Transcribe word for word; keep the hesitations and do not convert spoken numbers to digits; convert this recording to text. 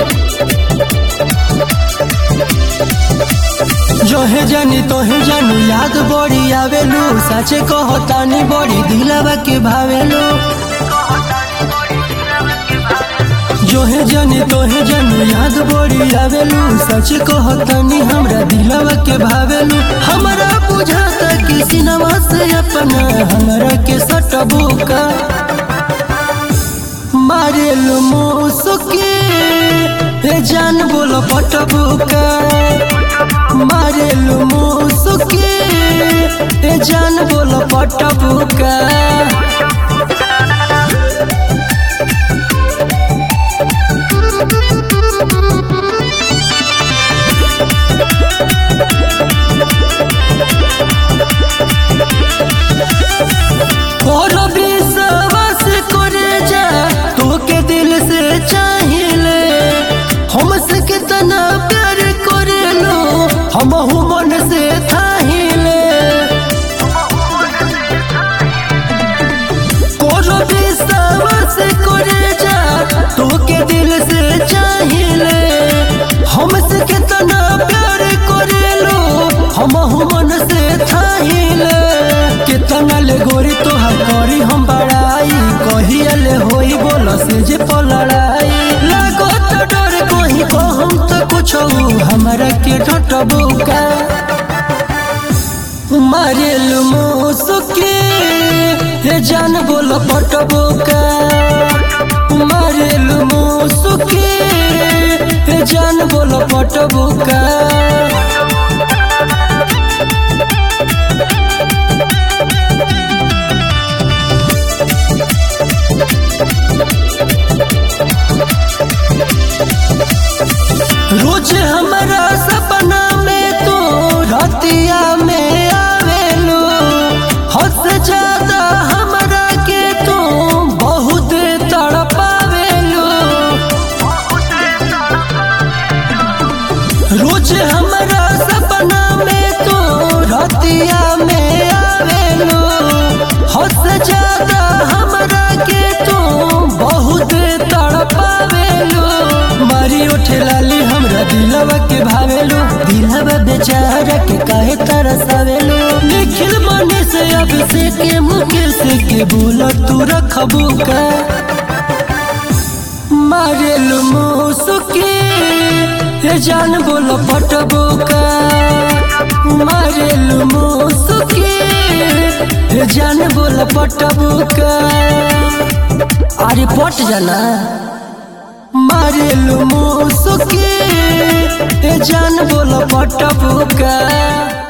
जोहे जानी तोहे जानू याद बड़ी आवेलू, सचे कहतानी बड़ी दिलवा के भावेलू। जोहे जानी तोहे जानू याद बड़ी आवेलू, सच कहतानी हमरा दिलवा के भावेलू। हमरा बुझाता कि सिनेमा से अपना हमरा के सटबुका मारेलू मुसुकी ए जान बोलो पटबुका मारेलू मुसुकी ए जान बोलो पटबुका। और विश्वास करे जा तोके दिल से चाहिए, हमसे कितना प्यार करेलो हमहु मन से थाहिले। और विश्वास करे जा तोके दिल से चाहिए, हमसे कितना प्यार करेलो हमहु मन से थाहिले। कितना ले गोरी तोहार करी हम बड़ाई, कहिए होई बोलो से जे पलड़ाई। लागो तो डर कहीं कहूँ तो कुछ हमरा के डटबुका मारेलू मुसुकी ए जान बोलो पटबुका मारेलू मुसुकी ए जान बोलो पटबुका। रोज हमारा सपना में तो रातिया में आवेलो, हद से ज्यादा हमरा के तो बहुत तड़पावेलो। रोज हमारा सपना में तो रातिया में आवेलो, हद से ज्यादा हमरा के तो बहुत तड़पावेलो। मारी उठे लाली हमरा दिलवा के भावेलो, दिलवा बेचारा के काहे तरसावेलो। निखिल मने से अब से के मुकेश के बोला तू रखबुका मारेलू मुसुकी ए जान बोलो पटबुका मारेलू मुसुकी ए जान बोलो पटबुका। अरे पट जाना मारेलू मुसुकी ए जान बोलो पटबुका।